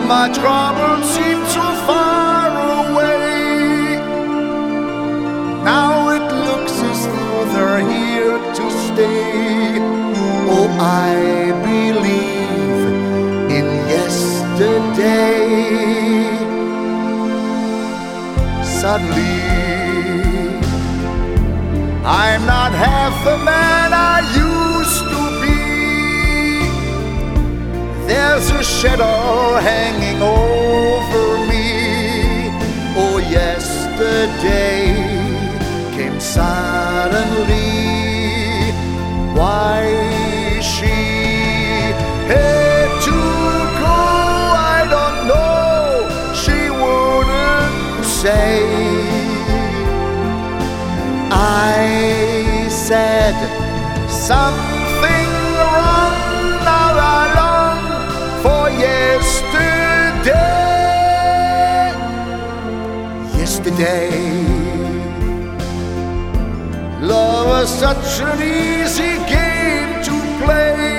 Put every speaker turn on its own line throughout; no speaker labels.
my troubles seem so far away. Now it looks as though they're here to stay. Oh, I believe in yesterday. Suddenly, I'm not half the man I used to be. There's a shadow hanging over me. Oh, yesterday came suddenly. Why she had to go, I don't know. She wouldn't say. I said something wrong. Now I long for yesterday. Yesterday, love was such an easy game to play.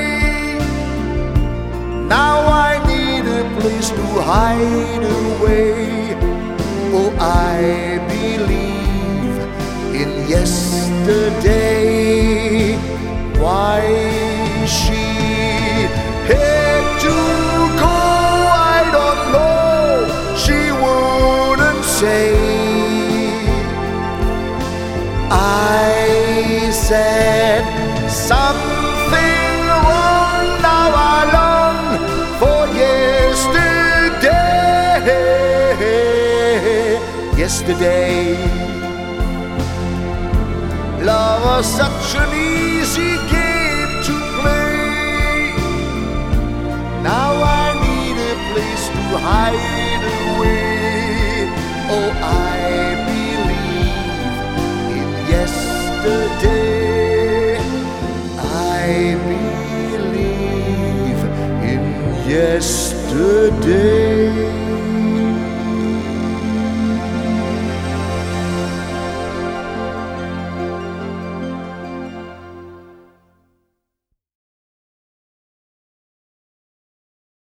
Now I need a place to hide away. Oh, I believe in yesterday. Why she had to go, I don't know. She wouldn't say. I said something wrong. Now I long for yesterday. Yesterday, love was such an easy game to play. Now I need a place to hide away. Oh, I